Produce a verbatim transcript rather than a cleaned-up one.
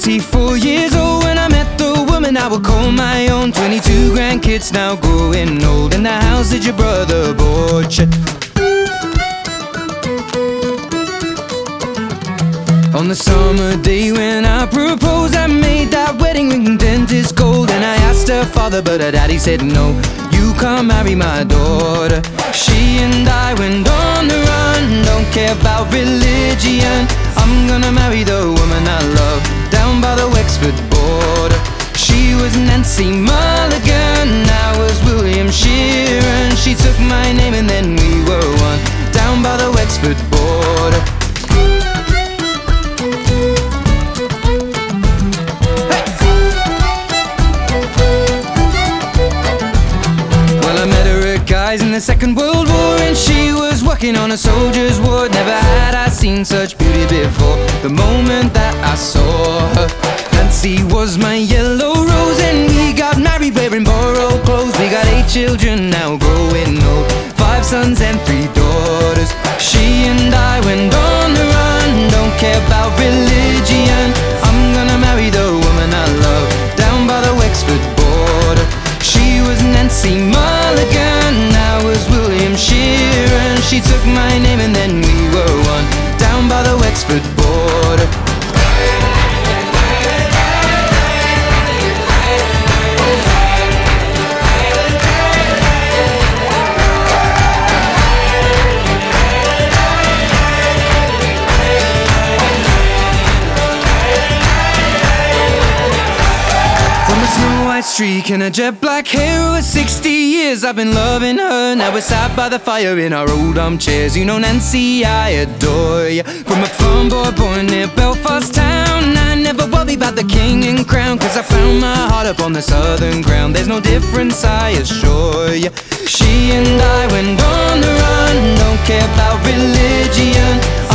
twenty-four years old when I met the woman I would call my own. Twenty-two grandkids now growing old, in the house that your brother bought you. On the summer day when I proposed, I made that wedding ring dentist gold. And I asked her father, but her daddy said no, you can't marry my daughter. She and I went on the run, don't care about religion. I'm gonna marry the woman I love, down by the Wexford border. She was Nancy Mulligan, I was William Sheeran. She took my name and then we were one, down by the Wexford border. In the Second World War, and she was working on a soldier's ward. Never had I seen such beauty before, the moment that I saw her. Nancy was my yellow rose, and we got married wearing borrowed clothes. We got eight children now growing old, five sons and three daughters. She and I went on the run, don't care about religion. I'm gonna marry the woman I love, down by the Wexford border. She was Nancy Mulligan, I was William Sheeran. She took my name and then we were one, down by the Wexford border. Streak and a jet black hair, over sixty years I've been loving her. Now we're sat by the fire in our old armchairs. You know Nancy, I adore you. From a farm boy born near Belfast town, I never worry about the king and crown, cause I found my heart up on the southern ground. There's no difference, I assure you. She and I went on the run, don't care about religion.